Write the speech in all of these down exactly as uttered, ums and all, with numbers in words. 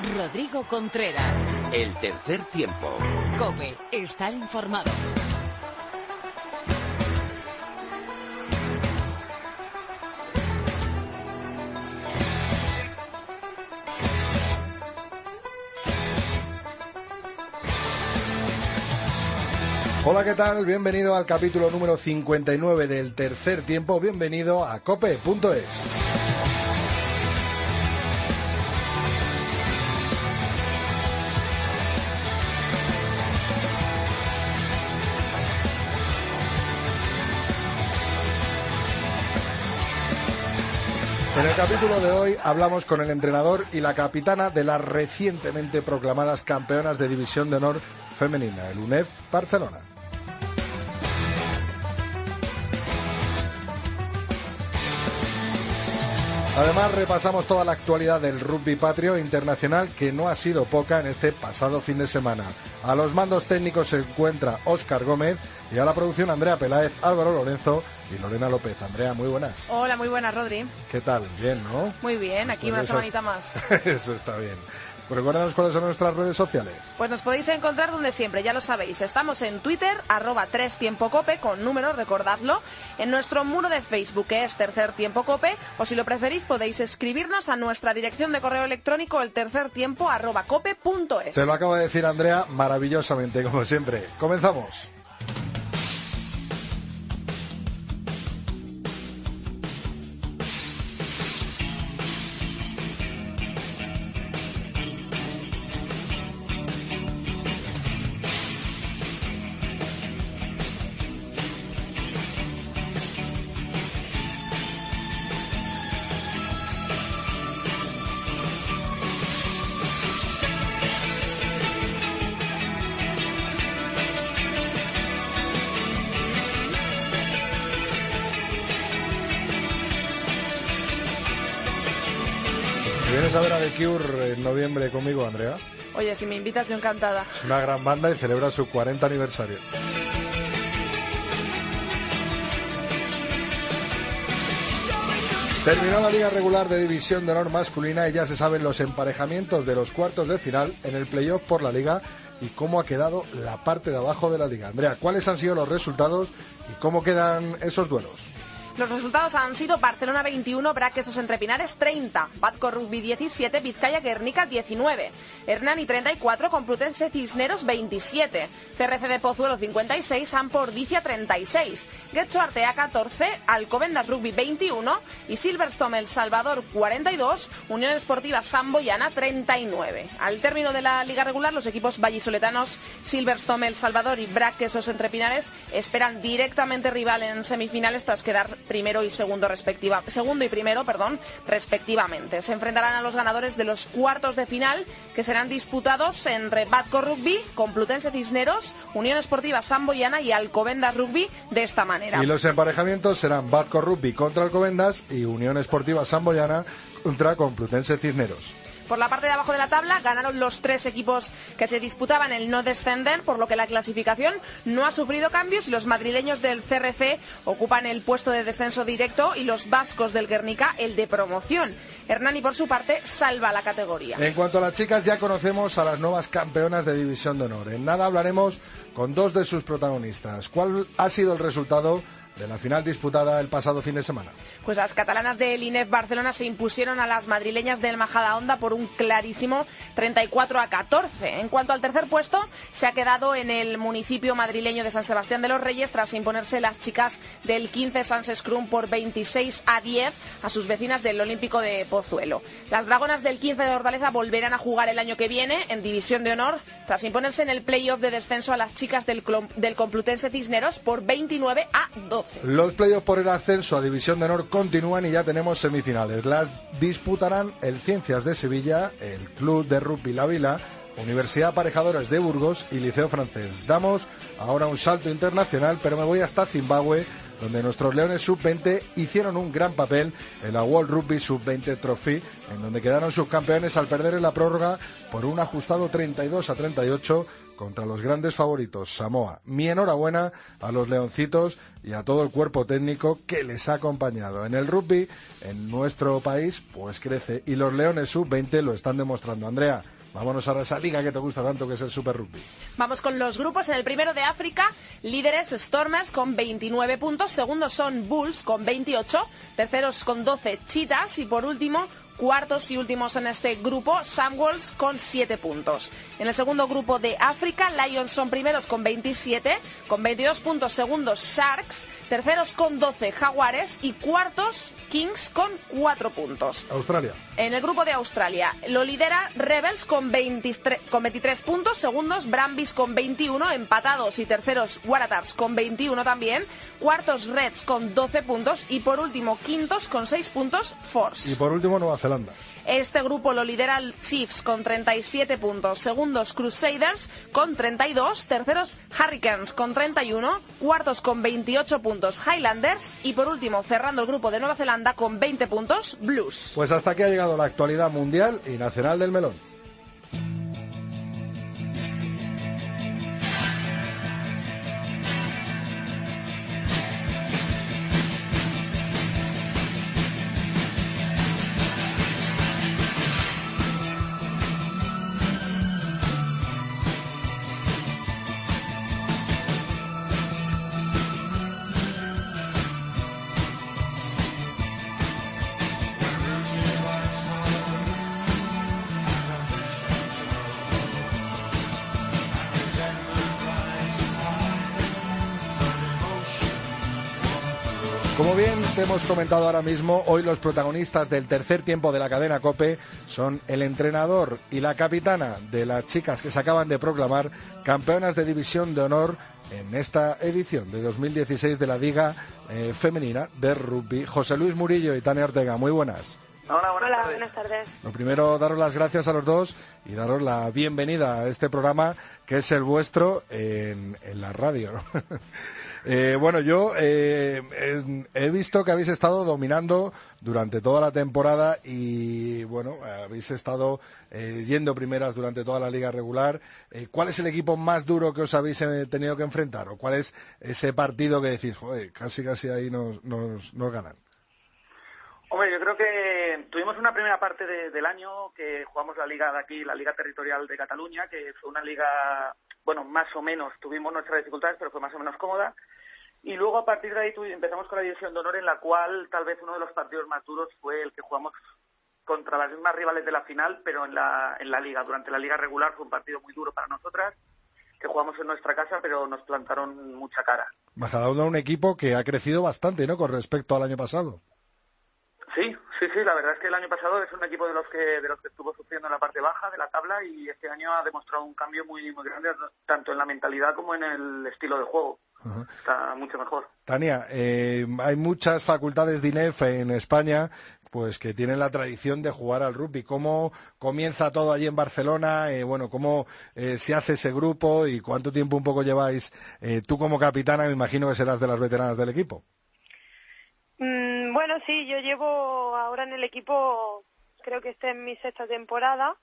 Rodrigo Contreras. El tercer tiempo. COPE. Estar informado. Hola, ¿qué tal? Bienvenido al capítulo número cincuenta y nueve del tercer tiempo. Bienvenido a cope punto es. En el capítulo de hoy hablamos con el entrenador y la capitana de las recientemente proclamadas campeonas de División de Honor femenina, el UNEF Barcelona. Además, repasamos toda la actualidad del rugby patrio internacional, que no ha sido poca en este pasado fin de semana. A los mandos técnicos se encuentra Óscar Gómez y a la producción Andrea Peláez, Álvaro Lorenzo y Lorena López. Andrea, muy buenas. Hola, muy buenas, Rodri. ¿Qué tal? Bien, ¿no? Muy bien, aquí Después una de semanita más. Eso está bien. Recuérdanos cuáles son nuestras redes sociales. Pues nos podéis encontrar donde siempre, ya lo sabéis. Estamos en Twitter, arroba tres tiempo cope, con números, recordadlo. En nuestro muro de Facebook, que es Tercer Tiempo Cope. O si lo preferís, podéis escribirnos a nuestra dirección de correo electrónico, el tercer tiempo, arroba cope punto es. Te lo acaba de decir Andrea maravillosamente, como siempre. Comenzamos. ¿Vienes a ver a The Cure en noviembre conmigo, Andrea? Oye, si me invitas, yo encantada. Es una gran banda y celebra su cuarenta aniversario. Terminó la liga regular de División de Honor masculina y ya se saben los emparejamientos de los cuartos de final en el playoff por la liga y cómo ha quedado la parte de abajo de la liga. Andrea, ¿cuáles han sido los resultados y cómo quedan esos duelos? Los resultados han sido Barcelona veintiuno, Braquesos Entre Pinares treinta, Batco Rugby diecisiete, Vizcaya Guernica diecinueve, Hernani treinta y cuatro, Complutense Cisneros veintisiete, C R C de Pozuelo cincuenta y seis, Ampo Ordizia treinta y seis, Getxo Artea catorce, Alcobendas Rugby veintiuno y Silverstone El Salvador cuarenta y dos, Unión Esportiva Samboyana treinta y nueve. Al término de la liga regular, los equipos vallisoletanos Silverstone El Salvador y Braquesos Entre Pinares esperan directamente rival en semifinales tras quedar primero y segundo respectiva, segundo y primero, perdón, respectivamente. Se enfrentarán a los ganadores de los cuartos de final, que serán disputados entre Batco Rugby, Complutense Cisneros, Unión Esportiva Samboyana y Alcobendas Rugby de esta manera. Y los emparejamientos serán Batco Rugby contra Alcobendas y Unión Esportiva Samboyana contra Complutense Cisneros. Por la parte de abajo de la tabla ganaron los tres equipos que se disputaban el no descender, por lo que la clasificación no ha sufrido cambios y los madrileños del C R C ocupan el puesto de descenso directo y los vascos del Guernica el de promoción. Hernani, por su parte, salva la categoría. En cuanto a las chicas, ya conocemos a las nuevas campeonas de División de Honor. En nada hablaremos con dos de sus protagonistas. ¿Cuál ha sido el resultado de la final disputada el pasado fin de semana? Pues las catalanas del INEF Barcelona se impusieron a las madrileñas del Majadahonda por un clarísimo treinta y cuatro a catorce. En cuanto al tercer puesto, se ha quedado en el municipio madrileño de San Sebastián de los Reyes tras imponerse las chicas del quince Sans Scrum por veintiséis a diez a sus vecinas del Olímpico de Pozuelo. Las dragonas del quince de Hortaleza volverán a jugar el año que viene en División de Honor tras imponerse en el playoff de descenso a las chicas del, del Complutense Cisneros por veintinueve a doce. Los playoffs por el ascenso a División de Honor continúan y ya tenemos semifinales. Las disputarán el Ciencias de Sevilla, el Club de Rugby La Vila, Universidad Aparejadores de Burgos y Liceo Francés. Damos ahora un salto internacional, pero me voy hasta Zimbabue, donde nuestros Leones sub veinte hicieron un gran papel en la World Rugby sub veinte Trophy, en donde quedaron subcampeones al perder en la prórroga por un ajustado treinta y dos a treinta y ocho contra los grandes favoritos, Samoa. Mi enhorabuena a los leoncitos y a todo el cuerpo técnico que les ha acompañado. En el rugby, en nuestro país, pues crece, y los leones sub veinte lo están demostrando. Andrea, vámonos a esa liga que te gusta tanto, que es el Super Rugby. Vamos con los grupos. En el primero de África, líderes Stormers con veintinueve puntos, segundos son Bulls con veintiocho, terceros con doce Cheetahs y por último, cuartos y últimos en este grupo, Sunwolves con siete puntos. En el segundo grupo de África, Lions son primeros con veintisiete, con veintidós puntos segundos Sharks, terceros con doce Jaguares y cuartos Kings con cuatro puntos. Australia. En el grupo de Australia lo lidera Rebels con veintitrés, con veintitrés puntos, segundos Brumbies con veintiuno, empatados y terceros Waratahs con veintiuno también, cuartos Reds con doce puntos y por último quintos con seis puntos Force. Y por último Nueva Zelanda. Este grupo lo lidera el Chiefs con treinta y siete puntos, segundos Crusaders con treinta y dos, terceros Hurricanes con treinta y uno, cuartos con veintiocho puntos Highlanders y por último, cerrando el grupo de Nueva Zelanda con veinte puntos, Blues. Pues hasta aquí ha llegado la actualidad mundial y nacional del melón. Como bien te hemos comentado ahora mismo, hoy los protagonistas del tercer tiempo de la cadena COPE son el entrenador y la capitana de las chicas que se acaban de proclamar campeonas de división de honor en esta edición de dos mil dieciséis de la Liga eh, Femenina de Rugby. José Luis Murillo y Tania Ortega, muy buenas. Hola, buenas, Hola, tardes. buenas tardes. Lo primero, daros las gracias a los dos y daros la bienvenida a este programa que es el vuestro en, en la radio, ¿no? Eh, bueno, yo eh, he visto que habéis estado dominando durante toda la temporada y, bueno, habéis estado eh, yendo primeras durante toda la liga regular. Eh, ¿Cuál es el equipo más duro que os habéis eh, tenido que enfrentar? ¿O cuál es ese partido que decís, joder, casi casi ahí nos, nos, nos ganan? Hombre, yo creo que tuvimos una primera parte de, del año que jugamos la liga de aquí, la Liga Territorial de Cataluña, que fue una liga, bueno, más o menos, tuvimos nuestras dificultades, pero fue más o menos cómoda. Y luego a partir de ahí empezamos con la división de honor, en la cual tal vez uno de los partidos más duros fue el que jugamos contra las mismas rivales de la final, pero en la, en la liga. Durante la liga regular fue un partido muy duro para nosotras, que jugamos en nuestra casa, pero nos plantaron mucha cara. Majadahonda, un equipo que ha crecido bastante, ¿no?, con respecto al año pasado. Sí, sí, sí, la verdad es que el año pasado es un equipo de los que de los que estuvo sufriendo en la parte baja de la tabla y este año ha demostrado un cambio muy muy grande, tanto en la mentalidad como en el estilo de juego. Uh-huh. Está mucho mejor. Tania, eh, hay muchas facultades de I N E F en España pues que tienen la tradición de jugar al rugby. ¿Cómo comienza todo allí en Barcelona? Eh, bueno, ¿cómo eh, se hace ese grupo y cuánto tiempo un poco lleváis? Eh, tú como capitana me imagino que serás de las veteranas del equipo. Mm, bueno, sí, yo llevo ahora en el equipo, creo que esta es mi sexta temporada.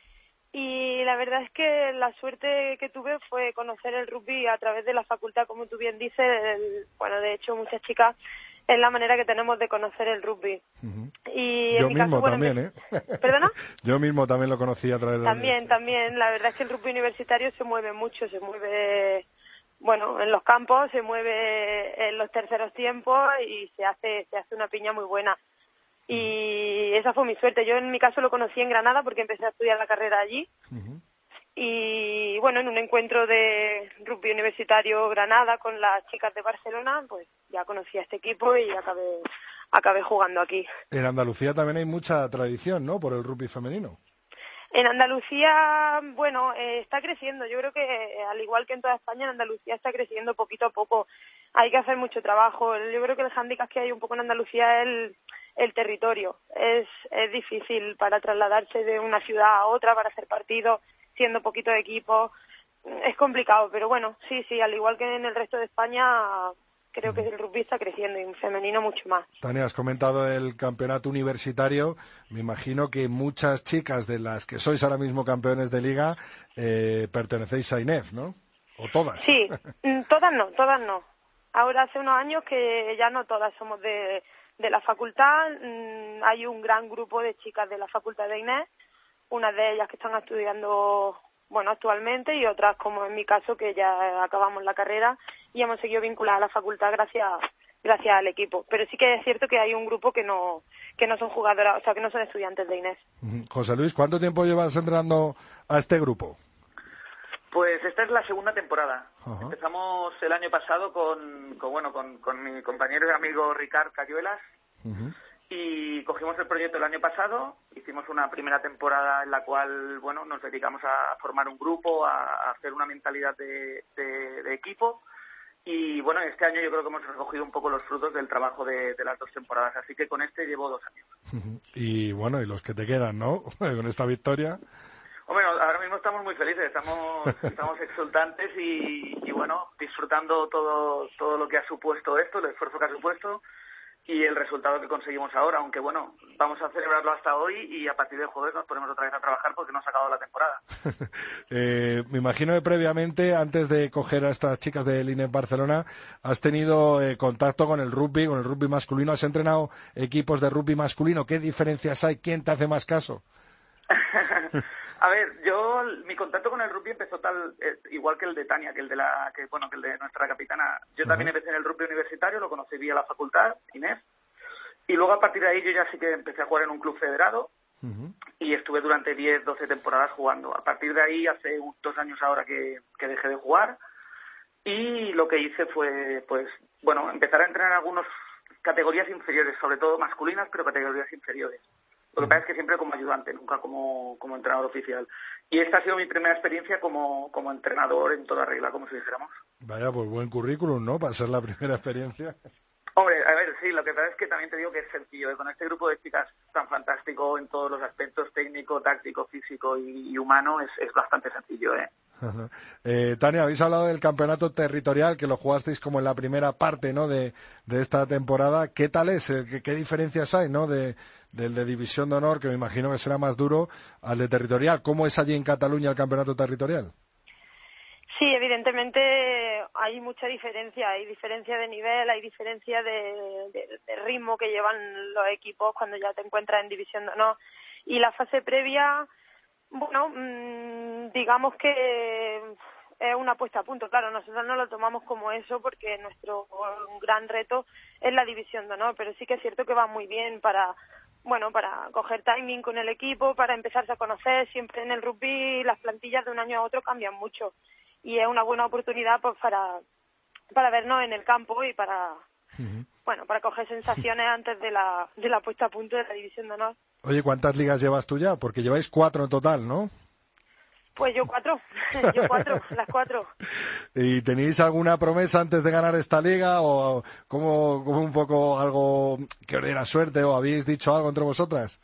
Y la verdad es que la suerte que tuve fue conocer el rugby a través de la facultad, como tú bien dices. El, bueno, de hecho, muchas chicas es la manera que tenemos de conocer el rugby. Uh-huh. Y en Yo mi mismo caso, bueno, también, me... ¿eh? ¿Perdona? Yo mismo también lo conocí a través de la También, también. La verdad es que el rugby universitario se mueve mucho, se mueve, bueno, en los campos, se mueve en los terceros tiempos y se hace, se hace una piña muy buena. Y esa fue mi suerte. Yo en mi caso lo conocí en Granada porque empecé a estudiar la carrera allí. Uh-huh. Y bueno, en un encuentro de rugby universitario Granada con las chicas de Barcelona, pues ya conocí a este equipo y acabé, acabé jugando aquí. En Andalucía también hay mucha tradición, ¿no?, por el rugby femenino. En Andalucía, bueno, eh, está creciendo. Yo creo que, eh, al igual que en toda España, en Andalucía está creciendo poquito a poco. Hay que hacer mucho trabajo. Yo creo que el hándicap que hay un poco en Andalucía es el, el territorio. Es, es difícil para trasladarse de una ciudad a otra para hacer partidos, siendo poquito de equipo. Es complicado, pero bueno, sí, sí, al igual que en el resto de España, Creo que el rugby está creciendo y en femenino mucho más. Tania, has comentado el campeonato universitario. Me imagino que muchas chicas de las que sois ahora mismo campeones de liga eh, pertenecéis a I N E F, ¿no? ¿O todas? Sí, todas no, todas no. Ahora hace unos años que ya no todas somos de, de la facultad. Hay un gran grupo de chicas de la facultad de I N E F, unas de ellas que están estudiando, bueno, actualmente, y otras, como en mi caso, que ya acabamos la carrera y hemos seguido vinculadas a la facultad gracias gracias al equipo. Pero sí que es cierto que hay un grupo que no que no son jugadoras, o sea, que no son estudiantes de I N E F. José Luis, ¿cuánto tiempo llevas entrenando a este grupo? Pues esta es la segunda temporada. Ajá. Empezamos el año pasado con, con bueno con, con mi compañero y amigo Ricard Cayuelas. Uh-huh. Y cogimos el proyecto el año pasado, hicimos una primera temporada en la cual, bueno, nos dedicamos a formar un grupo, a, a hacer una mentalidad de, de, de equipo. Y bueno, este año yo creo que hemos recogido un poco los frutos del trabajo de, de las dos temporadas, así que con este llevo dos años. Y bueno, y los que te quedan, ¿no? Con esta victoria. Hombre, ahora mismo estamos muy felices, estamos estamos exultantes y, y bueno, disfrutando todo todo lo que ha supuesto esto, el esfuerzo que ha supuesto y el resultado que conseguimos ahora, aunque bueno, vamos a celebrarlo hasta hoy y a partir del jueves nos ponemos otra vez a trabajar porque no ha acabado la temporada. eh, me imagino que previamente, antes de coger a estas chicas del I N E F Barcelona, has tenido eh, contacto con el rugby, con el rugby masculino, has entrenado equipos de rugby masculino, ¿qué diferencias hay? ¿Quién te hace más caso? A ver, yo mi contacto con el rugby empezó tal eh, igual que el de Tania, que el de la que bueno que el de nuestra capitana. Yo uh-huh. también empecé en el rugby universitario, lo conocí vía la facultad, I N E F, y luego a partir de ahí yo ya sí que empecé a jugar en un club federado uh-huh. y estuve durante diez, doce temporadas jugando. A partir de ahí, hace dos años ahora que, que dejé de jugar, y lo que hice fue, pues, bueno, empezar a entrenar algunas categorías inferiores, sobre todo masculinas, pero categorías inferiores. Lo que pasa es que siempre como ayudante, nunca como, como entrenador oficial. Y esta ha sido mi primera experiencia como, como entrenador en toda regla, como si dijéramos. Vaya, pues buen currículum, ¿no? Para ser la primera experiencia. Hombre, a ver, sí, lo que pasa es que también te digo que es sencillo. ¿eh? Con este grupo de chicas tan fantástico en todos los aspectos, técnico, táctico, físico y, y humano, es, es bastante sencillo, ¿eh? Eh, Tania, habéis hablado del campeonato territorial, que lo jugasteis como en la primera parte, ¿no? de, de esta temporada. ¿Qué tal es? ¿Qué, qué diferencias hay, ¿no? de, del de División de Honor, que me imagino que será más duro, al de territorial? ¿Cómo es allí en Cataluña el campeonato territorial? Sí, evidentemente hay mucha diferencia, hay diferencia de nivel, hay diferencia de, de, de ritmo que llevan los equipos cuando ya te encuentras en División de Honor. Y la fase previa, bueno, mmm, digamos que es una puesta a punto. Claro, nosotros no lo tomamos como eso porque nuestro gran reto es la División de Honor, pero sí que es cierto que va muy bien para, bueno, para coger timing con el equipo, para empezarse a conocer. Siempre en el rugby las plantillas de un año a otro cambian mucho y es una buena oportunidad pues para para vernos en el campo y para, uh-huh. bueno, para coger sensaciones antes de la de la puesta a punto de la División de Honor. Oye, ¿cuántas ligas llevas tú ya? Porque lleváis cuatro en total, ¿no? Pues yo cuatro, yo cuatro, las cuatro. ¿Y tenéis alguna promesa antes de ganar esta liga o como, como un poco algo que os diera suerte o habéis dicho algo entre vosotras?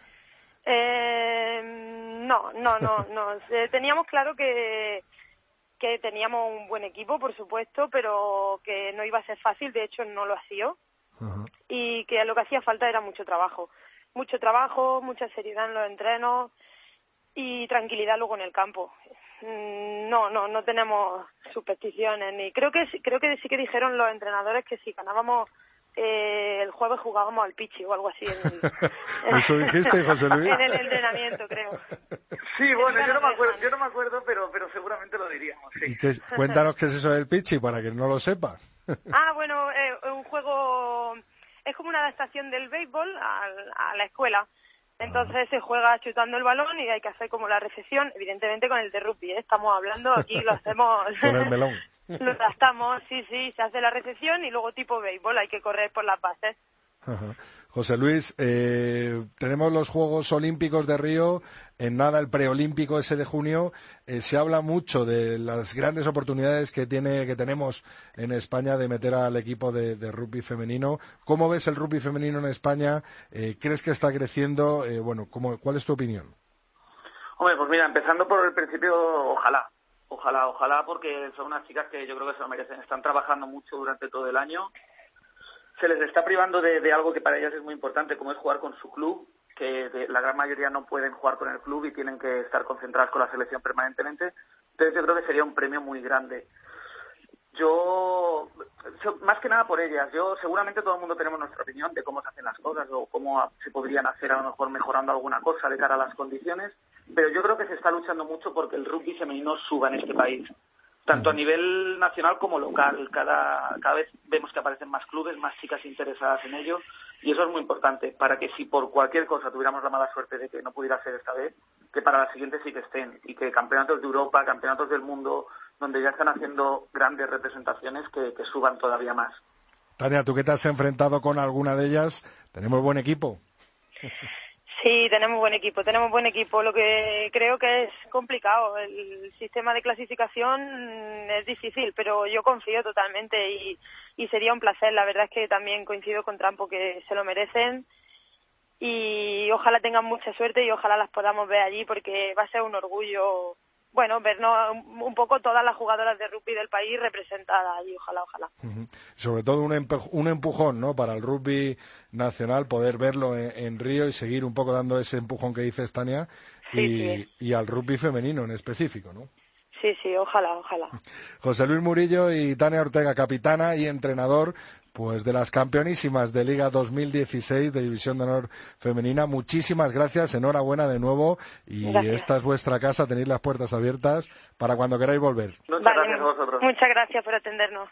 Eh, no, no, no, no. Eh, teníamos claro que que teníamos un buen equipo, por supuesto, pero que no iba a ser fácil, de hecho no lo ha sido, uh-huh. y que lo que hacía falta era mucho trabajo. Mucho trabajo, mucha seriedad en los entrenos y tranquilidad luego en el campo. No, no, no tenemos supersticiones ni creo que creo que sí que dijeron los entrenadores que si ganábamos eh, el jueves jugábamos al pichi o algo así. En el, ¿Eso dijiste, José Luis? En el entrenamiento, creo. Sí, bueno, yo no me acuerdo, yo no me acuerdo, pero pero seguramente lo diríamos. Sí. ¿Y qué, cuéntanos qué es eso del pichi para que no lo sepa. Ah, bueno, es eh, un juego, es como una adaptación del béisbol a, a la escuela. Entonces se juega chutando el balón y hay que hacer como la recepción, evidentemente con el de rugby, ¿eh? Estamos hablando, aquí lo hacemos... Con el melón. Lo gastamos, sí, sí, se hace la recepción y luego tipo béisbol, hay que correr por las bases. Ajá. José Luis, eh, tenemos los Juegos Olímpicos de Río, en nada el preolímpico ese de junio. Eh, se habla mucho de las grandes oportunidades que tiene, que tenemos en España de meter al equipo de, de rugby femenino. ¿Cómo ves el rugby femenino en España? Eh, ¿Crees que está creciendo? Eh, bueno, ¿cómo, ¿cuál es tu opinión? Hombre, pues mira, empezando por el principio, ojalá. Ojalá, ojalá, porque son unas chicas que yo creo que se lo merecen. Están trabajando mucho durante todo el año se les está privando de, de algo que para ellas es muy importante, como es jugar con su club, que de, la gran mayoría no pueden jugar con el club y tienen que estar concentradas con la selección permanentemente. Entonces yo creo que sería un premio muy grande. Yo, yo, más que nada por ellas, yo seguramente todo el mundo tenemos nuestra opinión de cómo se hacen las cosas o cómo se podrían hacer a lo mejor mejorando alguna cosa de cara a las condiciones, pero yo creo que se está luchando mucho porque el rugby femenino suba en este país, tanto a nivel nacional como local. Cada, cada vez vemos que aparecen más clubes, más chicas interesadas en ello, y eso es muy importante para que si por cualquier cosa tuviéramos la mala suerte de que no pudiera ser esta vez, que para la siguiente sí que estén, y que campeonatos de Europa, campeonatos del mundo, donde ya están haciendo grandes representaciones, que, que suban todavía más. Tania, tú que te has enfrentado con alguna de ellas, ¿tenemos buen equipo? Sí, tenemos buen equipo, tenemos buen equipo. Lo que creo que es complicado, el sistema de clasificación es difícil, pero yo confío totalmente y, y sería un placer. La verdad es que también coincido con Trampo, que se lo merecen, y ojalá tengan mucha suerte y ojalá las podamos ver allí, porque va a ser un orgullo, bueno, vernos un poco todas las jugadoras de rugby del país representadas allí, ojalá, ojalá. Uh-huh. Sobre todo un, empu- un empujón, ¿no?, para el rugby nacional, poder verlo en, en Río y seguir un poco dando ese empujón que dices, Tania, sí, y, sí. y al rugby femenino en específico, ¿no? Sí, sí, ojalá, ojalá. José Luis Murillo y Tania Ortega, capitana y entrenador pues de las campeonísimas de Liga dos mil dieciséis de División de Honor Femenina. Muchísimas gracias, enhorabuena de nuevo, y gracias. Esta es vuestra casa, tenéis las puertas abiertas para cuando queráis volver. Muchas vale, gracias a vosotros. Muchas gracias por atendernos.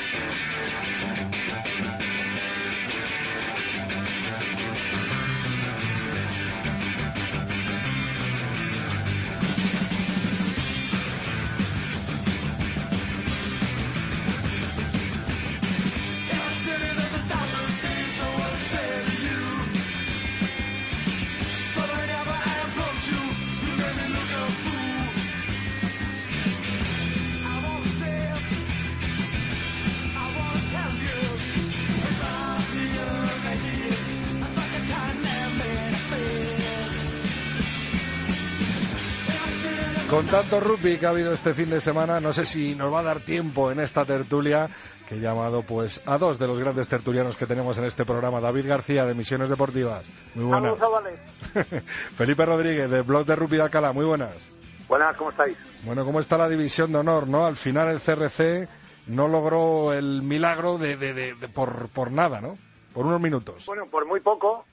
Con tanto rugby que ha habido este fin de semana, no sé si nos va a dar tiempo en esta tertulia, que he llamado pues a dos de los grandes tertulianos que tenemos en este programa. David García, de Misiones Deportivas, muy buenas. Felipe Rodríguez, de Blog de Rugby de Alcalá, muy buenas. Buenas, ¿cómo estáis? Bueno, ¿cómo está la división de honor, no? Al final el C R C no logró el milagro de, de, de, de por, por nada, ¿no? Por unos minutos. Bueno, por muy poco.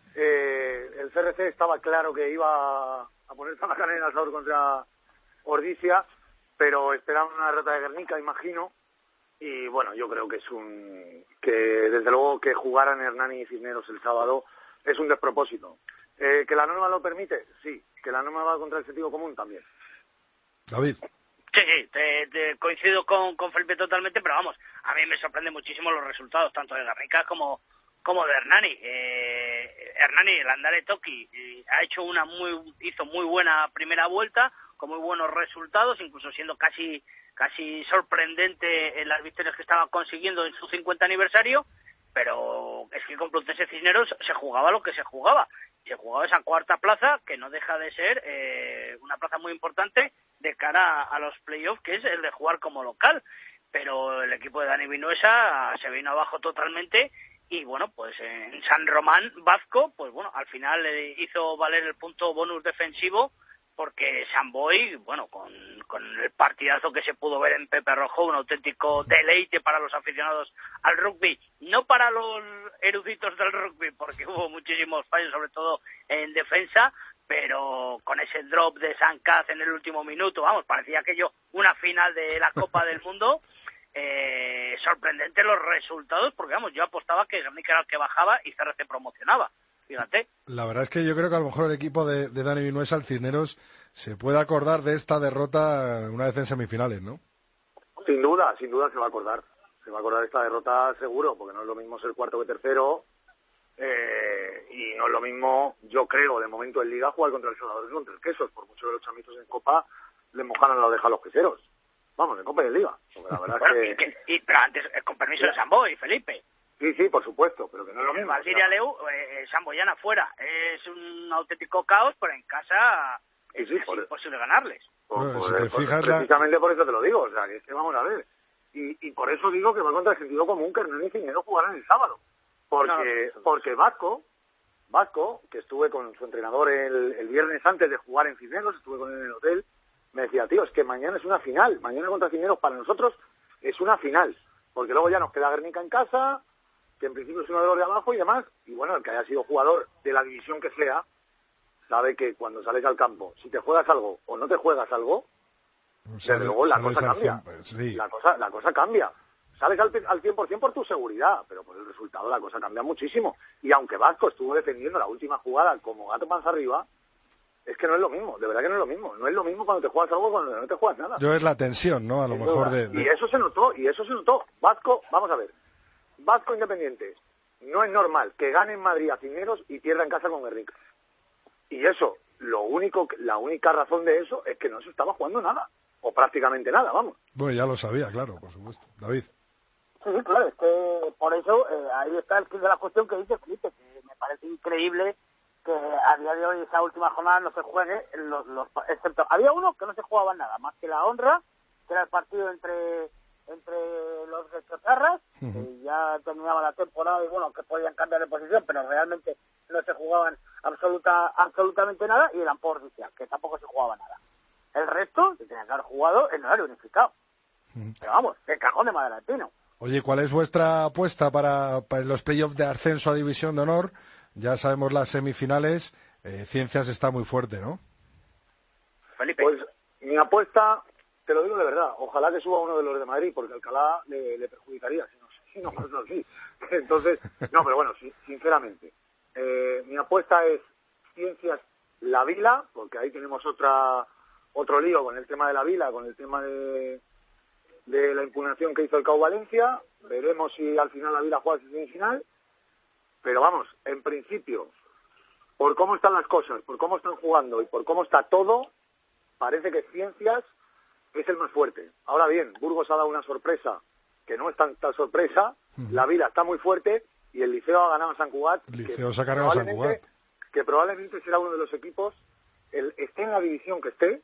Eh, el C R C estaba claro que iba a ponerse la carne en el asador contra Ordizia, pero esperaban una derrota de Guernica, imagino, y bueno, yo creo que es un... que desde luego que jugaran Hernani y Cisneros el sábado es un despropósito. Eh, ¿Que la norma lo permite? Sí. ¿Que la norma va contra el sentido común? También. David. Sí, sí, te, te coincido con, con Felipe totalmente, pero vamos, a mí me sorprende muchísimo los resultados, tanto de Guernica como como de Hernani. Eh, Hernani, el Andare Toki, eh, ha hecho una muy, hizo muy buena primera vuelta, con muy buenos resultados, incluso siendo casi casi sorprendente en las victorias que estaba consiguiendo en su cincuenta aniversario, pero es que con Complutense Cisneros se jugaba lo que se jugaba, se jugaba esa cuarta plaza, que no deja de ser eh, una plaza muy importante de cara a los playoffs, que es el de jugar como local, pero el equipo de Dani Vinuesa se vino abajo totalmente. Y bueno, pues en San Román Vasco, pues bueno, al final eh, hizo valer el punto bonus defensivo, porque San Boi, bueno, con, con el partidazo que se pudo ver en Pepe Rojo, un auténtico deleite para los aficionados al rugby, no para los eruditos del rugby, porque hubo muchísimos fallos, sobre todo en defensa, pero con ese drop de San Caz en el último minuto, vamos, parecía aquello una final de la Copa del Mundo. Eh, sorprendente los resultados, porque vamos, yo apostaba que Guernica era el que bajaba y C R C promocionaba, fíjate. La verdad es que yo creo que a lo mejor el equipo de, de Dani Vinuesa, el Cisneros, se puede acordar de esta derrota una vez en semifinales, ¿no? Sin duda, sin duda se va a acordar. Se va a acordar de esta derrota seguro, porque no es lo mismo ser cuarto que tercero, eh, y no es lo mismo, yo creo, de momento en Liga, jugar contra el Salvador y contra el Quesos, por mucho que los chamitos en Copa les mojaran la oreja a los queseros. Vamos, en Copa y en Liga. Porque la verdad bueno, es que... y que y, pero antes, eh, con permiso de San Boi, Felipe. Sí, sí, por supuesto, pero que no es lo mismo. Valdiria Leu, eh, San Boyana fuera, es un auténtico caos, pero en casa es sí, sí, casi por... imposible ganarles. Por, bueno, por, si te por, fijas precisamente la... por eso te lo digo, o sea, que es que vamos a ver. Y, y por eso digo que va contra el sentido común que Hernán y Cisneros jugarán el sábado. Porque, no, porque Vasco, Vasco, que estuve con su entrenador el, el viernes antes de jugar en Cisneros, estuve con él en el hotel, me decía, tío, es que mañana es una final, mañana contra Cisneros para nosotros es una final, porque luego ya nos queda Guernica en casa, que en principio es uno de los de abajo y demás, y bueno, el que haya sido jugador de la división que sea, sabe que cuando sales al campo, si te juegas algo o no te juegas algo, desde sale, luego la cosa cambia, cien, sí. la cosa la cosa cambia. Sales al, al cien por ciento por tu seguridad, pero por el resultado la cosa cambia muchísimo. Y aunque Vasco estuvo defendiendo la última jugada como gato panza arriba, es que no es lo mismo, de verdad que no es lo mismo. No es lo mismo cuando te juegas algo que cuando no te juegas nada. Yo es la tensión, ¿no? A lo mejor de, de... Y eso se notó, y eso se notó. Vasco, vamos a ver, Vasco Independiente, no es normal que gane en Madrid a Cisneros y pierda en casa con Guernica. Y eso, lo único, la única razón de eso es que no se estaba jugando nada. O prácticamente nada, vamos. Bueno, ya lo sabía, claro, por supuesto. David. Sí, sí, claro, es que por eso eh, ahí está el fin de la cuestión que dice Felipe, que me parece increíble que a día de hoy esa última jornada no se juegue, los, los, excepto había uno que no se jugaba nada, más que la honra, que era el partido entre entre los de Chozarras, uh-huh. que ya terminaba la temporada y bueno, que podían cambiar de posición, pero realmente no se jugaban absoluta absolutamente nada, y el Ampor Judicial, que tampoco se jugaba nada. El resto se tenía que haber jugado en horario unificado. Uh-huh. Pero vamos, el cajón de madera de pino. Oye, ¿cuál es vuestra apuesta para, para los playoffs de ascenso a División de Honor? Ya sabemos las semifinales. Eh, Ciencias está muy fuerte, ¿no? Felipe. Pues mi apuesta, te lo digo de verdad, ojalá que suba uno de los de Madrid, porque Alcalá le, le perjudicaría, si no, si no pasa así. Entonces, no, pero bueno, sí, sinceramente, eh, mi apuesta es Ciencias La Vila, porque ahí tenemos otra otro lío con el tema de La Vila, con el tema de... de la impugnación que hizo el C A U Valencia. Veremos si al final la Vila juega su semifinal, pero vamos, en principio, por cómo están las cosas, por cómo están jugando y por cómo está todo, parece que Ciencias es el más fuerte. Ahora bien, Burgos ha dado una sorpresa que no es tanta sorpresa, uh-huh. La Vila está muy fuerte y el Liceo ha ganado a San Cugat, el Liceo se ha cargado a San Cugat, que probablemente será uno de los equipos, el, esté en la división que esté.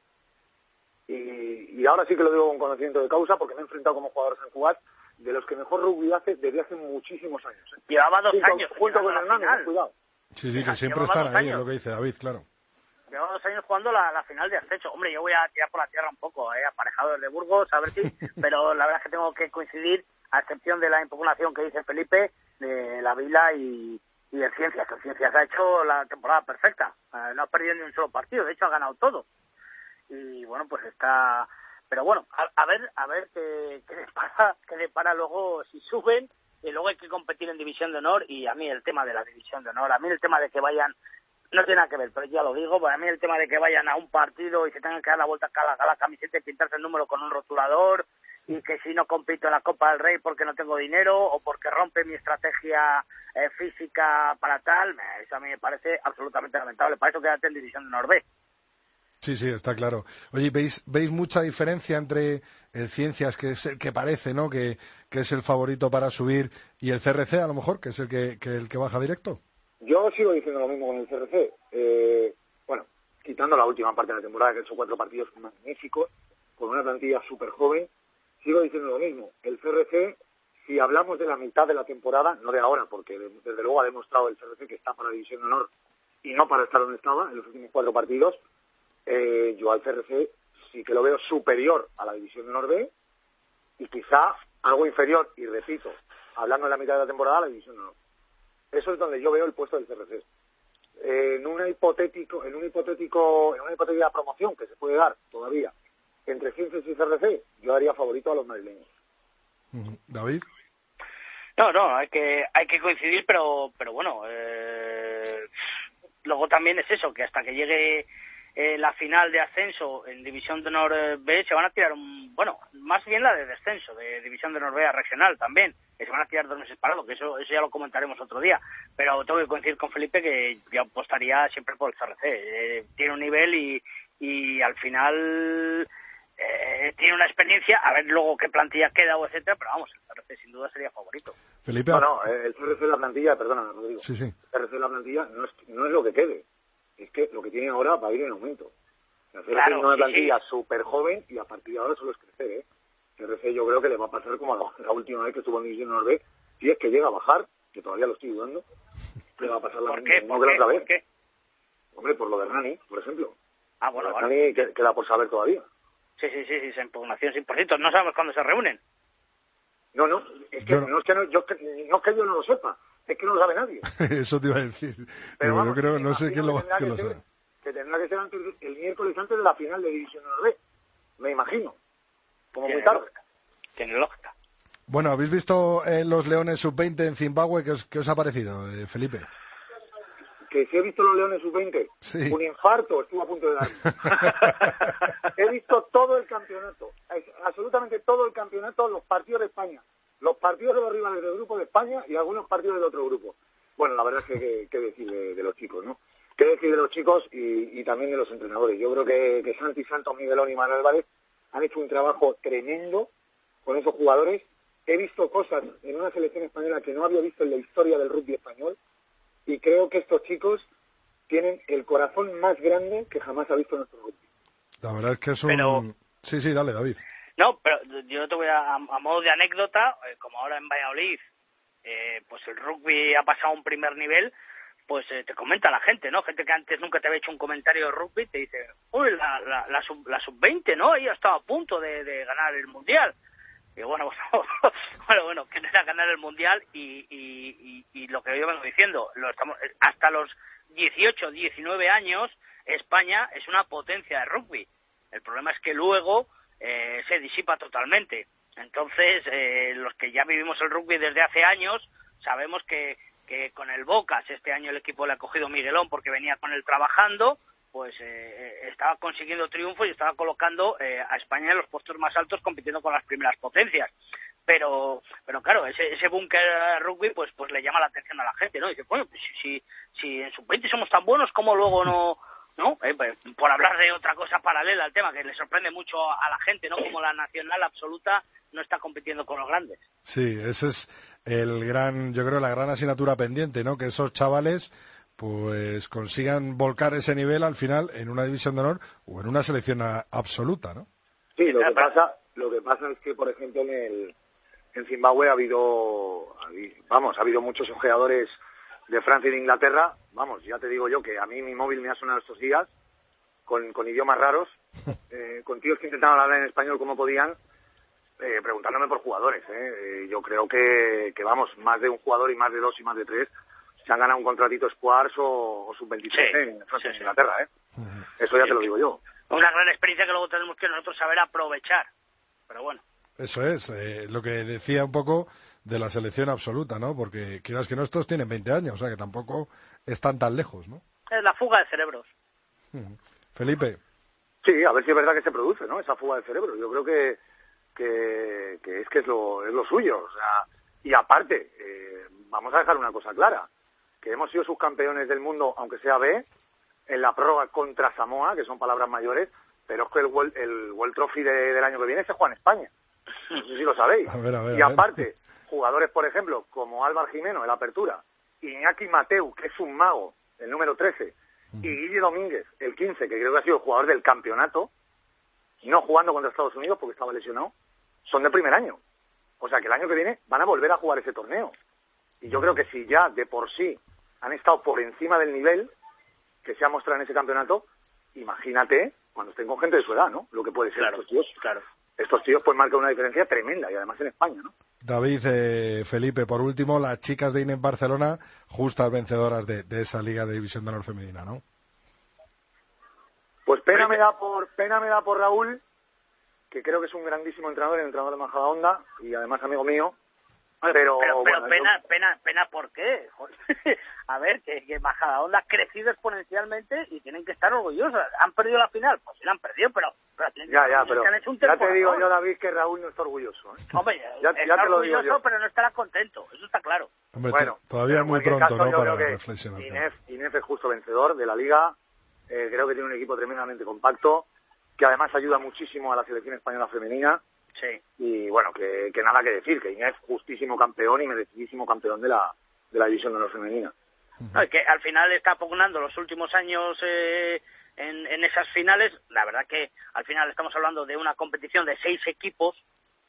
Y, y ahora sí que lo digo con conocimiento de causa, porque me he enfrentado como jugador a San Cugat, de los que mejor rugby hace desde hace muchísimos años. ¿eh? Llevaba dos junto, años. Junto con Hernández, cuidado. Sí, sí, que siempre están ahí, es lo que dice David, claro. Llevaba dos años jugando la, la final de ascenso. Hombre, yo voy a tirar por la tierra un poco, eh, aparejado desde Burgos, a ver si... pero la verdad es que tengo que coincidir, a excepción de la impugnación que dice Felipe, de la Vila y, y el Ciencias. El Ciencias ha hecho la temporada perfecta. Eh, no ha perdido ni un solo partido, de hecho ha ganado todo. Y bueno, pues está... Pero bueno, a, a ver a ver qué, qué les para, qué les para luego si suben, y luego hay que competir en División de Honor, y a mí el tema de la División de Honor, a mí el tema de que vayan, no tiene nada que ver, pero ya lo digo, pues a mí el tema de que vayan a un partido y se tengan que dar la vuelta a la, a la camiseta y pintarse el número con un rotulador, y que si no compito en la Copa del Rey porque no tengo dinero, o porque rompe mi estrategia eh, física para tal, eso a mí me parece absolutamente lamentable. Para eso quédate en División de Honor B. Sí, sí, está claro. Oye, ¿veis, veis mucha diferencia entre el Ciencias, que es el que parece, ¿no?, que, que es el favorito para subir, y el C R C, a lo mejor, que es el que, que el que baja directo? Yo sigo diciendo lo mismo con el C R C. Eh, bueno, quitando la última parte de la temporada, que han hecho cuatro partidos magníficos, con una plantilla súper joven, sigo diciendo lo mismo. El C R C, si hablamos de la mitad de la temporada, no de ahora, porque desde luego ha demostrado el C R C que está para la División de Honor y no para estar donde estaba en los últimos cuatro partidos, Eh, yo al C R C sí que lo veo superior a la División de Honor B y quizá algo inferior, y repito, hablando de la mitad de la temporada, a la División de Honor. Eso es donde yo veo el puesto del C R C. Eh, en un hipotético, en un hipotético, en una hipotética promoción que se puede dar todavía entre Ciencias y C R C, yo daría favorito a los madrileños. David. No, no, hay que hay que coincidir, pero pero bueno, eh, luego también es eso, que hasta que llegue Eh, la final de ascenso en División de Honor B se van a tirar un, bueno, más bien la de descenso, de División de Honor B a regional también, que se van a tirar dos meses parados, que eso eso ya lo comentaremos otro día, pero tengo que coincidir con Felipe que yo apostaría siempre por el C R C, eh, tiene un nivel y, y al final eh, tiene una experiencia, a ver luego qué plantilla queda o etcétera, pero vamos, el C R C sin duda sería favorito. Felipe. No, no, el C R C de la plantilla, perdona, Rodrigo, sí, sí. El C R C de la plantilla no es, no es lo que quede. Es que lo que tiene ahora va a ir en aumento. O sea, claro, una sí, plantilla sí. súper joven y a partir de ahora solo es crecer, ¿eh? C R C yo creo que le va a pasar como a la, la última vez que estuvo en División de Honor B, si es que llega a bajar, que todavía lo estoy dudando, le va a pasar la ¿Por qué? misma ¿Por que qué? la otra ¿Por vez. qué? Hombre, por lo de Hernani, por ejemplo. Ah, bueno, Lo de vale. Hernani que- queda por saber todavía. Sí, sí, sí, sí, esa impugnación cien por ciento. No sabemos cuándo se reúnen. No, no, es que Yo no- no, es que no, yo, que- no es que yo no lo sepa, es que no lo sabe nadie. Eso te iba a decir. Pero Digo, vamos, yo creo, me no sé imagino quién lo, que tendrá quién lo que ser- sabe. que tendrá que ser antes, el miércoles antes de la final de División de Honor B, me imagino. Como muy Tiene tarde. lógica. Tiene lógica. Bueno, ¿habéis visto eh, los Leones sub veinte en Zimbabue? ¿Qué os, qué os ha parecido, eh, Felipe? Que si he visto los Leones sub veinte, Sí. un infarto estuvo a punto de darme. He visto todo el campeonato, es- absolutamente todo el campeonato, los partidos de España, los partidos de los rivales del grupo de España y algunos partidos del otro grupo. Bueno, la verdad es que qué que decir de, de los chicos, ¿no? Qué decir de los chicos y, y también de los entrenadores. Yo creo que, que Santi Santos, Miguelón y Manuel Álvarez han hecho un trabajo tremendo con esos jugadores. He visto cosas en una selección española que no había visto en la historia del rugby español y creo que estos chicos tienen el corazón más grande que jamás ha visto nuestro rugby. La verdad es que es un... Pero- Sí, sí, dale, David. No, pero yo te voy a, a modo de anécdota, eh, como ahora en Valladolid, eh, pues el rugby ha pasado a un primer nivel, pues eh, te comenta la gente, ¿no? Gente que antes nunca te había hecho un comentario de rugby, te dice, uy, la, la, la, sub, la sub veinte, ¿no? Ella estaba a punto de, de ganar el Mundial. Y bueno, bueno, bueno, que no era ganar el Mundial y, y, y, y lo que yo vengo diciendo, lo estamos hasta los dieciocho, diecinueve años, España es una potencia de rugby. El problema es que luego eh, se disipa totalmente. Entonces, eh, los que ya vivimos el rugby desde hace años, sabemos que, que con el Bocas, este año el equipo le ha cogido Miguelón porque venía con él trabajando, pues eh, estaba consiguiendo triunfos y estaba colocando eh, a España en los puestos más altos compitiendo con las primeras potencias. Pero pero claro, ese, ese búnker rugby pues pues le llama la atención a la gente, ¿no? Y dice, bueno, pues si, si, si en sub veinte somos tan buenos, ¿cómo luego no...? ¿No? Eh, pues, por hablar de otra cosa paralela al tema, que le sorprende mucho a la gente, ¿no? Como la nacional absoluta no está compitiendo con los grandes. Sí, ese es el gran, yo creo, la gran asignatura pendiente, ¿no? Que esos chavales pues consigan volcar ese nivel al final en una división de honor o en una selección a- absoluta, ¿no? Sí, lo que pasa, lo que pasa es que, por ejemplo, en el en Zimbabue ha habido, ha habido- vamos, ha habido muchos ojeadores de Francia y de Inglaterra. Vamos, ya te digo yo que a mí mi móvil me ha sonado estos días con, con idiomas raros, eh, con tíos que intentaban hablar en español como podían, eh, preguntándome por jugadores. ¿eh? Eh, yo creo que, que, vamos, más de un jugador y más de dos y más de tres se han ganado un contratito Squares o, o sub veintitrés Sí, en Francia sí, y sí. Inglaterra. ¿eh? Eso ya te lo digo yo. Una gran experiencia que luego tenemos que nosotros saber aprovechar. Pero bueno. Eso es, eh, lo que decía un poco de la selección absoluta, ¿no? Porque quieras que no, estos tienen veinte años, o sea que tampoco están tan lejos, ¿no? Es la fuga de cerebros. Felipe. Sí, a ver si es verdad que se produce, ¿no? Esa fuga de cerebro. Yo creo que, que, que es que es lo, es lo suyo. O sea, y aparte, eh, vamos a dejar una cosa clara, que hemos sido subcampeones del mundo, aunque sea B, en la prórroga contra Samoa, que son palabras mayores, pero es que el World, el World Trophy de- del año que viene se juega en España. No sé si lo sabéis. A ver, a ver, y a ver. aparte, jugadores, por ejemplo, como Álvaro Jimeno, el Apertura, Iñaki Mateu, que es un mago, el número trece, y Guille Domínguez, el quince, que creo que ha sido el jugador del campeonato, no jugando contra Estados Unidos porque estaba lesionado, son de primer año. O sea que el año que viene van a volver a jugar ese torneo. Y yo creo que si ya de por sí han estado por encima del nivel que se ha mostrado en ese campeonato, imagínate cuando estén con gente de su edad, ¿no? Lo que puede ser Claro, estos tíos. claro. Estos tíos pues marcan una diferencia tremenda y además en España, ¿no? David, eh, Felipe, por último, las chicas de I N E F Barcelona, justas vencedoras de, de esa Liga de División de Honor Femenina, ¿no? Pues pena me da por pena me da por Raúl, que creo que es un grandísimo entrenador, el entrenador de Majadahonda y además amigo mío. Pero, Pero, pero bueno, pena, yo- pena, pena, ¿por qué? Joder. A ver, que, que Majadahonda ha crecido exponencialmente y tienen que estar orgullosos. ¿Han perdido la final? Pues sí la han perdido, pero, pero tienen que ya, estar ya, orgullosos pero que han hecho un ya te temporadón. digo yo, David, que Raúl no está orgulloso. ¿eh? Hombre, ya, está ya te lo digo orgulloso, yo. pero no estará contento. Eso está claro. Hombre, Bueno, to- todavía pero es muy en cualquier pronto, caso, ¿no? yo Para creo que reflexionar. Inés, Inés es justo vencedor de la Liga. Eh, creo que tiene un equipo tremendamente compacto, que además ayuda muchísimo a la selección española femenina. Sí. Y bueno, que, que nada que decir, que Inés justísimo campeón y merecidísimo campeón de la, de la división de honor femenina. No, es que al final está pugnando los últimos años eh, en, en esas finales. La verdad que al final estamos hablando de una competición de seis equipos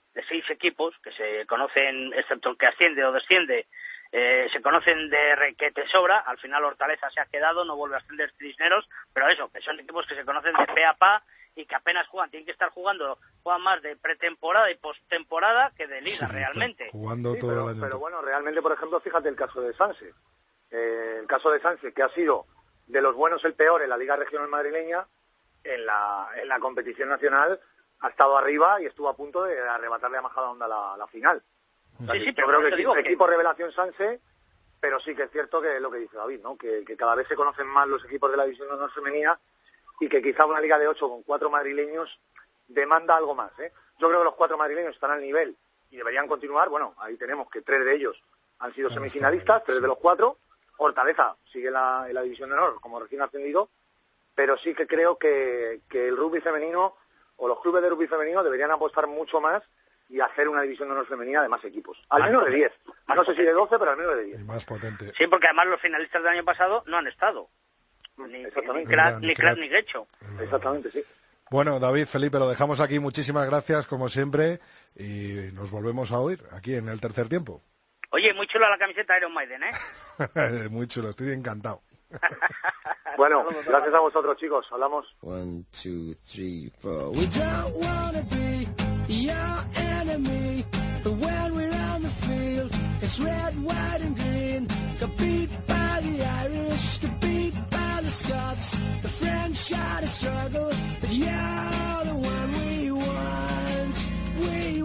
de seis equipos que se conocen, excepto el que asciende o desciende, eh, se conocen de requete sobra. Al final Hortaleza se ha quedado, no vuelve a ascender Cisneros, pero eso, que son equipos que se conocen de pe a pa y que apenas juegan, tienen que estar jugando, juegan más de pretemporada y postemporada que de liga, sí, realmente. Jugando sí, todo pero, el año. Pero bueno, realmente, por ejemplo, fíjate el caso de Sanse. Eh, el caso de Sanse, que ha sido de los buenos el peor en la Liga Regional Madrileña, en la, en la competición nacional ha estado arriba y estuvo a punto de arrebatarle a Majadahonda la, la final. O sea, sí, sí, yo pero creo que digo es que... equipo revelación Sanse, pero sí que es cierto que es lo que dice David, ¿no? Que, que cada vez se conocen más los equipos de la división de honor femenina y que quizá una liga de ocho con cuatro madrileños demanda algo más, ¿eh? Yo creo que los cuatro madrileños están al nivel y deberían continuar. Bueno, ahí tenemos que tres de ellos han sido semifinalistas, tres de los cuatro. Hortaleza sigue la, en la división de honor como recién ascendido, pero sí que creo que, que el rugby femenino o los clubes de rugby femenino deberían apostar mucho más y hacer una división de honor femenina de más equipos. Al menos de diez. No sé si de doce, pero al menos de diez. Y más potente. Sí, porque además los finalistas del año pasado no han estado. Ni, ni Crat ni, Crat, ni Guecho. Exactamente, sí. Bueno, David, Felipe, lo dejamos aquí. Muchísimas gracias, como siempre, y nos volvemos a oír aquí en el tercer tiempo. Oye, muy chula la camiseta de Iron Maiden, ¿eh? Muy chulo, estoy encantado. Bueno, gracias a vosotros, chicos. Hablamos. One, two, three, four. We don't wanna be your enemy, but when we're on the field, it's red, white and green. Got beat by the Irish, got beat by the Scots. The French had a struggle, but you're the one we want. We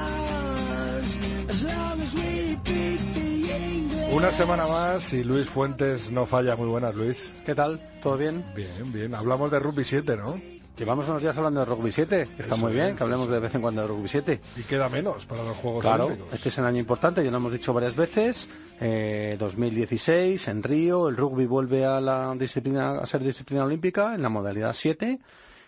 want, as long as we beat the English. Una semana más y Luis Fuentes no falla. Muy buenas, Luis. ¿Qué tal? ¿Todo bien? Bien, bien. Hablamos de rugby siete, ¿no? Llevamos unos días hablando de rugby siete, que está Eso muy bien, es, que hablemos eso. de vez en cuando de rugby siete. Y queda menos para los Juegos Claro, Olímpicos. este es un año importante, ya lo hemos dicho varias veces. Eh, dos mil dieciséis, en Río, el rugby vuelve a la disciplina, a ser disciplina olímpica en la modalidad siete.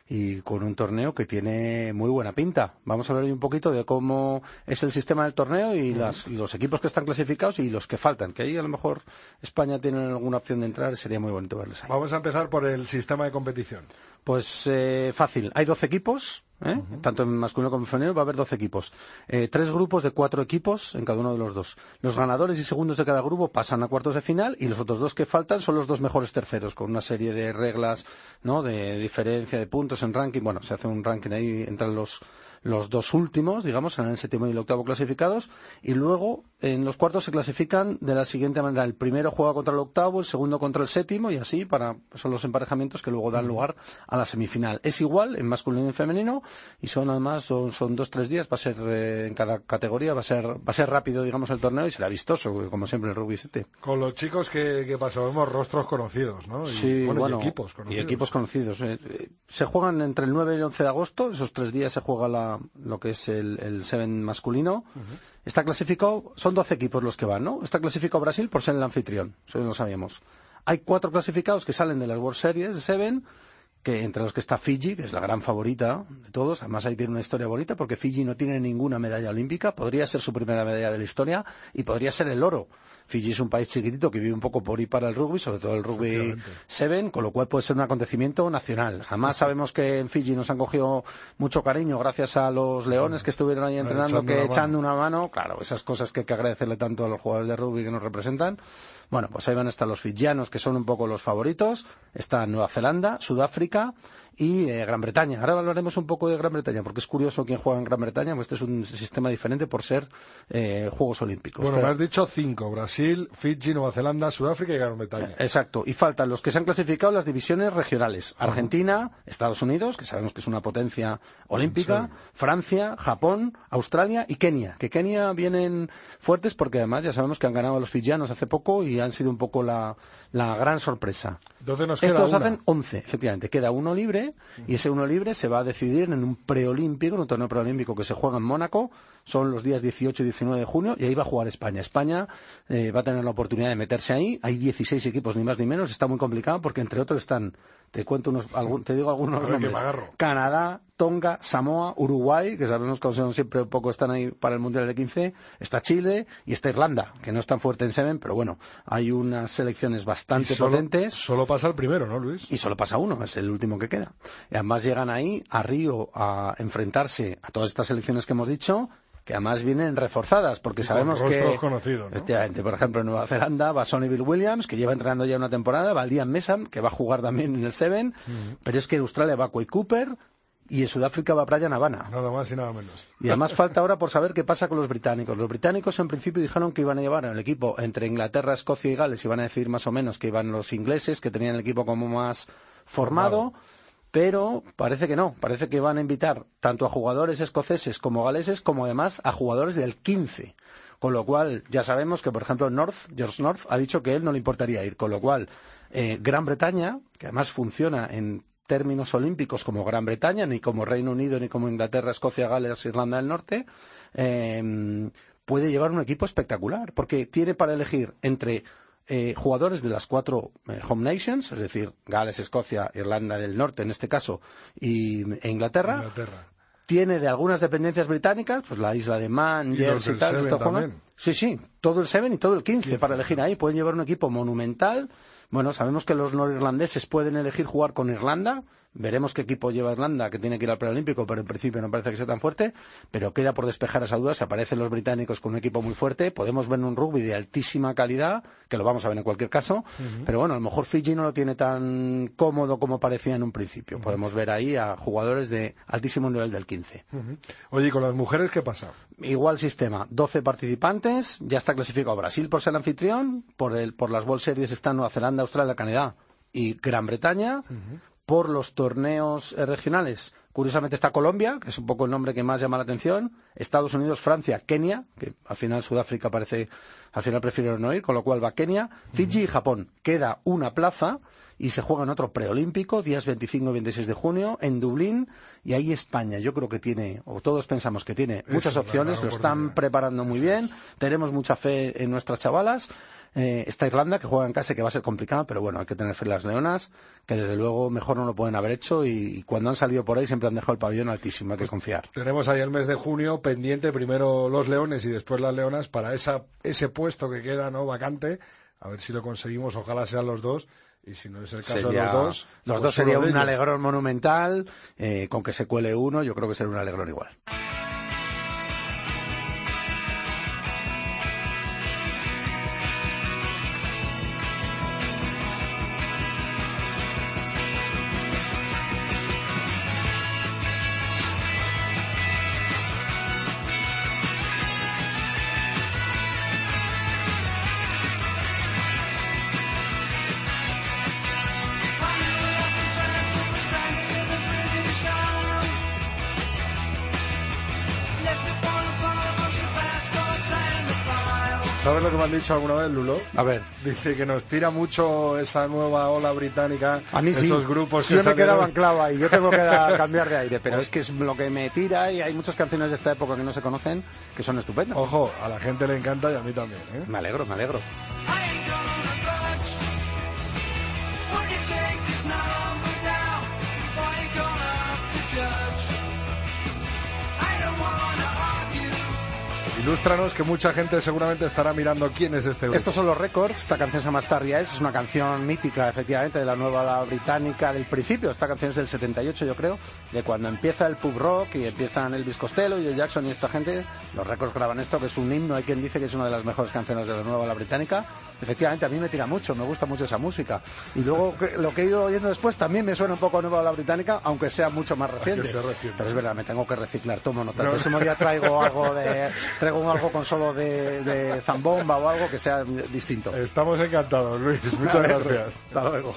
Y con un torneo que tiene muy buena pinta. Vamos a ver hoy un poquito de cómo es el sistema del torneo y las, los equipos que están clasificados y los que faltan, que ahí a lo mejor España tiene alguna opción de entrar, sería muy bonito verles ahí. Vamos a empezar por el sistema de competición. Pues eh, fácil, hay doce equipos, ¿eh? Uh-huh. Tanto en masculino como en femenino va a haber doce equipos. Eh, tres grupos de cuatro equipos en cada uno de los dos. Los ganadores y segundos de cada grupo pasan a cuartos de final y los otros dos que faltan son los dos mejores terceros, con una serie de reglas, ¿no?, de diferencia de puntos en ranking. Bueno, se hace un ranking ahí entre los los dos últimos, digamos, en el séptimo y el octavo clasificados, y luego en los cuartos se clasifican de la siguiente manera: el primero juega contra el octavo, el segundo contra el séptimo, y así para son los emparejamientos que luego dan lugar a la semifinal. Es igual en masculino y en femenino, y son además son, son dos tres días, va a ser eh, en cada categoría, va a ser va a ser rápido, digamos, el torneo, y será vistoso, como siempre el rugby siete. Con los chicos que, que pasamos rostros conocidos, ¿no? Y, sí, bueno, bueno, y equipos conocidos. Y equipos conocidos. Eh, se juegan entre el nueve y el once de agosto, esos tres días se juega la lo que es el, el Seven masculino. Uh-huh. Está clasificado, son doce equipos los que van, ¿no? Está clasificado Brasil por ser el anfitrión, eso lo sabíamos. Hay cuatro clasificados que salen de las World Series de Seven, que entre los que está Fiji, que es la gran favorita de todos. Además ahí tiene una historia bonita porque Fiji no tiene ninguna medalla olímpica, podría ser su primera medalla de la historia y podría ser el oro. Fiji es un país chiquitito que vive un poco por y para el rugby, sobre todo el rugby seven, con lo cual puede ser un acontecimiento nacional. Además sabemos que en Fiji nos han cogido mucho cariño gracias a los leones que estuvieron ahí entrenando, echando que una echando una mano, claro, esas cosas que hay que agradecerle tanto a los jugadores de rugby que nos representan. Bueno, pues ahí van a estar los fijianos, que son un poco los favoritos. Está Nueva Zelanda, Sudáfrica y eh, Gran Bretaña. Ahora hablaremos un poco de Gran Bretaña, porque es curioso quién juega en Gran Bretaña, pues este es un sistema diferente por ser eh, Juegos Olímpicos. Bueno, Pero... me has dicho cinco: Brasil, Fiji, Nueva Zelanda, Sudáfrica y Gran Bretaña. Exacto, y faltan los que se han clasificado en las divisiones regionales: Argentina, uh-huh. Estados Unidos, que sabemos que es una potencia olímpica, Francia, Japón, Australia y Kenia, que Kenia vienen fuertes porque además ya sabemos que han ganado a los fijianos hace poco y han sido un poco la, la gran sorpresa. Entonces nos queda Estos una. hacen once, efectivamente, queda uno libre, uh-huh. y ese uno libre se va a decidir en un preolímpico, en un torneo preolímpico que se juega en Mónaco, son los días dieciocho y diecinueve de junio, y ahí va a jugar España. España eh, va a tener la oportunidad de meterse ahí, hay dieciséis equipos, ni más ni menos, está muy complicado porque entre otros están Te cuento unos, algún, te digo algunos A ver, nombres. que me agarro. Canadá, Tonga, Samoa, Uruguay, que sabemos que son siempre un poco están ahí para el Mundial de quince, está Chile y está Irlanda, que no es tan fuerte en Seven, pero bueno, hay unas selecciones bastante Y solo- potentes. Solo pasa el primero, ¿no, Luis? Y solo pasa uno, es el último que queda. Y además llegan ahí a Río a enfrentarse a todas estas selecciones que hemos dicho, que además vienen reforzadas, porque Y con sabemos rostros que, conocidos, ¿no? efectivamente, por ejemplo, en Nueva Zelanda va Sonny Bill Williams, que lleva entrenando ya una temporada, va Liam Messam, que va a jugar también en el Seven, Ujú. pero es que en Australia va Quade Cooper y en Sudáfrica va Brian Habana. Nada más y nada menos. Y además falta ahora por saber qué pasa con los británicos. Los británicos en principio dijeron que iban a llevar el equipo entre Inglaterra, Escocia y Gales, iban a decir más o menos que iban los ingleses, que tenían el equipo como más formado, pero parece que no. Parece que van a invitar tanto a jugadores escoceses como galeses, como además a jugadores del quince. Con lo cual, ya sabemos que, por ejemplo, North, George North ha dicho que él no le importaría ir. Con lo cual, eh, Gran Bretaña, que además funciona en términos olímpicos como Gran Bretaña, ni como Reino Unido, ni como Inglaterra, Escocia, Gales, Irlanda del Norte, eh, puede llevar un equipo espectacular, porque tiene para elegir entre eh, jugadores de las cuatro eh, home nations, es decir, Gales, Escocia, Irlanda del Norte en este caso, y, e Inglaterra. Inglaterra. Tiene de algunas dependencias británicas, pues la isla de Man, Y los Jersey y del tal, Seven esto juegan. también. Sí, sí, todo el Seven y todo el quince, quince, para elegir ahí. Pueden llevar un equipo monumental. Bueno, sabemos que los norirlandeses pueden elegir jugar con Irlanda. Veremos qué equipo lleva Irlanda, que tiene que ir al preolímpico, pero en principio no parece que sea tan fuerte. Pero queda por despejar esa duda. Si aparecen los británicos con un equipo muy fuerte, podemos ver un rugby de altísima calidad, que lo vamos a ver en cualquier caso. Ujú. Pero bueno, a lo mejor Fiji no lo tiene tan cómodo como parecía en un principio. Podemos ver ahí a jugadores de altísimo nivel del quince. Ujú. Oye, ¿y con las mujeres qué pasa? Igual sistema, doce participantes, ya está clasificado Brasil por ser anfitrión, por, el, por las World Series están Nueva Zelanda, Australia, Canadá y Gran Bretaña. Ujú. Por los torneos eh, regionales, curiosamente está Colombia, que es un poco el nombre que más llama la atención, Estados Unidos, Francia, Kenia, que al final Sudáfrica parece, al final prefirieron no ir, con lo cual va Kenia, Fiji y Japón. Queda una plaza y se juega en otro preolímpico, días veinticinco y veintiséis de junio, en Dublín, y ahí España, yo creo que tiene, o todos pensamos que tiene muchas es la opciones, gran lo están oportunidad. preparando muy Eso bien, es. tenemos mucha fe en nuestras chavalas. Eh, está Irlanda, que juega en casa y que va a ser complicado, pero bueno, hay que tener fe en las leonas, que desde luego mejor no lo pueden haber hecho, y, y cuando han salido por ahí siempre han dejado el pabellón altísimo, hay que confiar. Tenemos ahí el mes de junio pendiente, primero los leones y después las leonas, para esa, ese puesto que queda, ¿no?, vacante. A ver si lo conseguimos, ojalá sean los dos. Y si no es el caso Sería- de los dos, los pues dos sería uno de un ellos. alegrón monumental, eh, con que se cuele uno, yo creo que será un alegrón igual. ¿Sabes lo que me han dicho alguna vez, Lulo? A ver. Dice que nos tira mucho esa nueva ola británica, A mí sí. esos grupos que Yo me salieron- quedaba anclado ahí, yo tengo que da- cambiar de aire, pero es que es lo que me tira, y hay muchas canciones de esta época que no se conocen que son estupendas. Ojo, a la gente le encanta y a mí también, ¿eh? Me alegro, me alegro. Ilústranos, que mucha gente seguramente estará mirando quién es este grupo. Estos son los récords. Esta canción se llama Starry Eyes, es una canción mítica, efectivamente, de la nueva ola británica del principio. Esta canción es del setenta y ocho, yo creo, de cuando empieza el pub rock y empiezan Elvis Costello y Joe Jackson y esta gente. Los récords graban esto, que es un himno. Hay quien dice que es una de las mejores canciones de la nueva ola británica. Efectivamente, a mí me tira mucho, me gusta mucho esa música. Y luego que- lo que he ido oyendo después también me suena un poco a nueva ola británica, aunque sea mucho más reciente. sea reciente. Pero es verdad, me tengo que reciclar, tomo nota. El No. próximo día traigo algo de traigo un algo con solo de, de zambomba o algo que sea distinto. Estamos encantados, Luis. Muchas gracias. Hasta luego.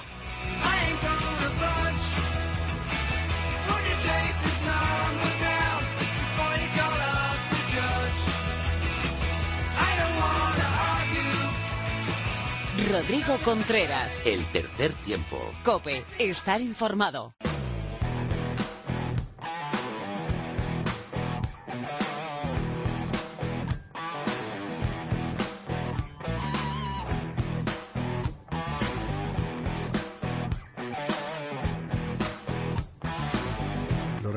Rodrigo Contreras. El tercer tiempo. COPE. Estar informado.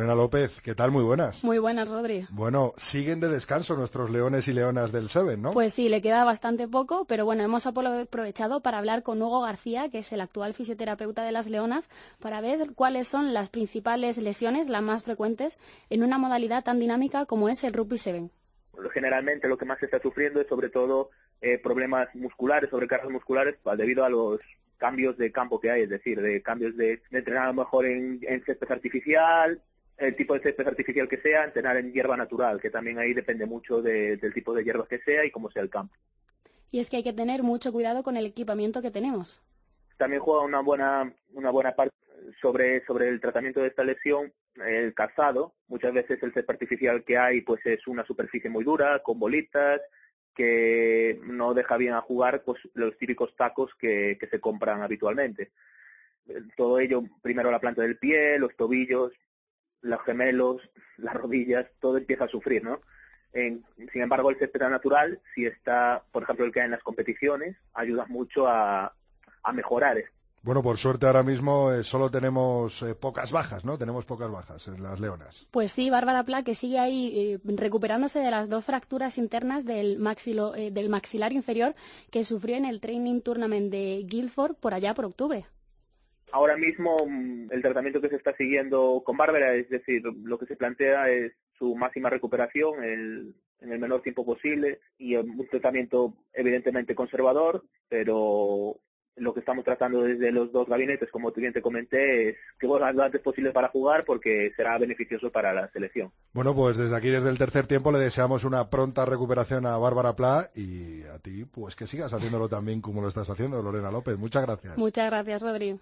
Lorena López, ¿qué tal? Muy buenas. Muy buenas, Rodri. Bueno, siguen de descanso nuestros leones y leonas del Seven, ¿no? Pues sí, le queda bastante poco, pero bueno, hemos aprovechado para hablar con Hugo García, que es el actual fisioterapeuta de las leonas, para ver cuáles son las principales lesiones, las más frecuentes, en una modalidad tan dinámica como es el Rugby Seven. Generalmente lo que más se está sufriendo es sobre todo eh, problemas musculares, sobrecargas musculares, debido a los cambios de campo que hay, es decir, de cambios de, de entrenar a lo mejor en, en césped artificial, el tipo de césped artificial que sea, entrenar en hierba natural, que también ahí depende mucho de, del tipo de hierba que sea y cómo sea el campo. Y es que hay que tener mucho cuidado con el equipamiento que tenemos. También juega una buena una buena parte sobre sobre el tratamiento de esta lesión, el calzado. Muchas veces el césped artificial que hay pues es una superficie muy dura, con bolitas, que no deja bien a jugar pues los típicos tacos que, que se compran habitualmente. Todo ello, primero la planta del pie, los tobillos, los gemelos, las rodillas, todo empieza a sufrir, ¿no? En, sin embargo, el césped natural, si está, por ejemplo, el que hay en las competiciones, ayuda mucho a, a mejorar esto. Bueno, por suerte ahora mismo eh, solo tenemos eh, pocas bajas, ¿no? Tenemos pocas bajas en las leonas. Pues sí, Bárbara Pla, que sigue ahí eh, recuperándose de las dos fracturas internas del, maxilo, eh, del maxilar inferior que sufrió en el Training Tournament de Guildford por allá por octubre. Ahora mismo el tratamiento que se está siguiendo con Bárbara, es decir, lo que se plantea es su máxima recuperación el, en el menor tiempo posible y un tratamiento evidentemente conservador, pero lo que estamos tratando desde los dos gabinetes, como bien te comenté, es que vuelva lo antes posible para jugar porque será beneficioso para la selección. Bueno, pues desde aquí, desde el tercer tiempo, le deseamos una pronta recuperación a Bárbara Pla y a ti, pues que sigas haciéndolo también como lo estás haciendo, Lorena López. Muchas gracias. Muchas gracias, Rodrigo.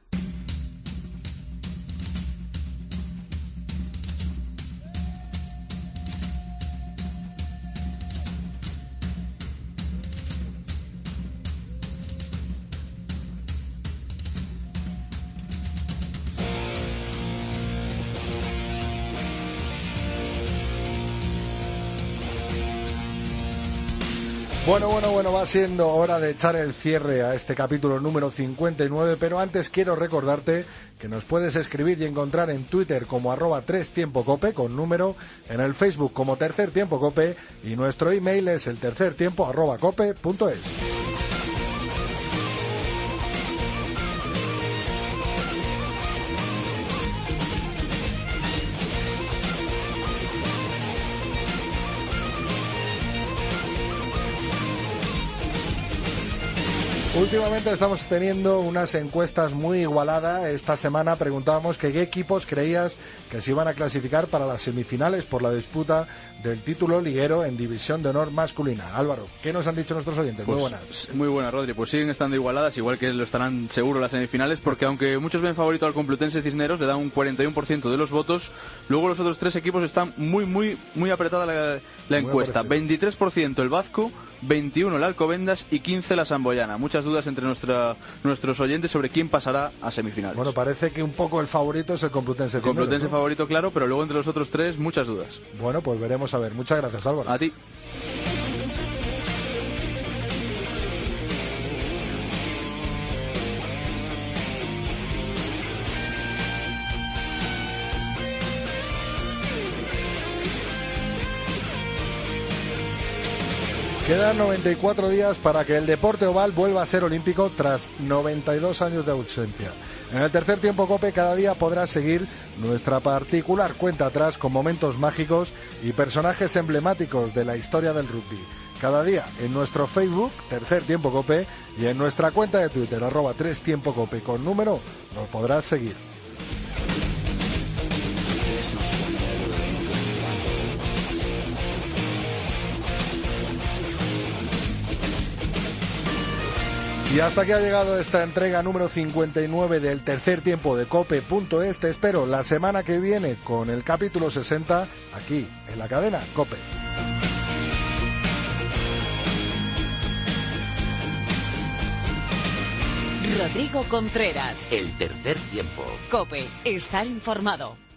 Bueno, bueno, bueno, va siendo hora de echar el cierre a este capítulo número cincuenta y nueve, pero antes quiero recordarte que nos puedes escribir y encontrar en Twitter como arroba tres tiempo cope con número, en el Facebook como tercer tiempo cope y nuestro email es el tercer tiempo arroba cope punto es. Últimamente estamos teniendo unas encuestas muy igualadas. Esta semana preguntábamos que qué equipos creías que se iban a clasificar para las semifinales por la disputa del título liguero en División de Honor masculina. Álvaro, ¿qué nos han dicho nuestros oyentes? Pues, muy buenas. Muy buenas, Rodri. Pues siguen estando igualadas, igual que lo estarán seguro las semifinales, porque aunque muchos ven favorito al Complutense Cisneros, le dan un cuarenta y uno por ciento de los votos, luego los otros tres equipos están muy, muy, muy apretada la, la encuesta. veintitrés por ciento el Bazco, veintiuno el Alcobendas y quince la Samboyana. Muchas dudas entre nuestra, nuestros oyentes sobre quién pasará a semifinales. Bueno, parece que un poco el favorito es el Complutense. El Complutense favorito, claro, pero luego entre los otros tres, muchas dudas. Bueno, pues veremos a ver. Muchas gracias, Álvaro. A ti. Quedan noventa y cuatro días para que el deporte oval vuelva a ser olímpico tras noventa y dos años de ausencia. En el tercer tiempo COPE cada día podrás seguir nuestra particular cuenta atrás con momentos mágicos y personajes emblemáticos de la historia del rugby. Cada día en nuestro Facebook, Tercer Tiempo COPE, y en nuestra cuenta de Twitter, arroba tres tiempo cope con número, nos podrás seguir. Y hasta aquí ha llegado esta entrega número cincuenta y nueve del tercer tiempo de cope punto es. Te espero la semana que viene con el capítulo sesenta aquí en la cadena COPE. Rodrigo Contreras. El tercer tiempo. COPE. Estar informado.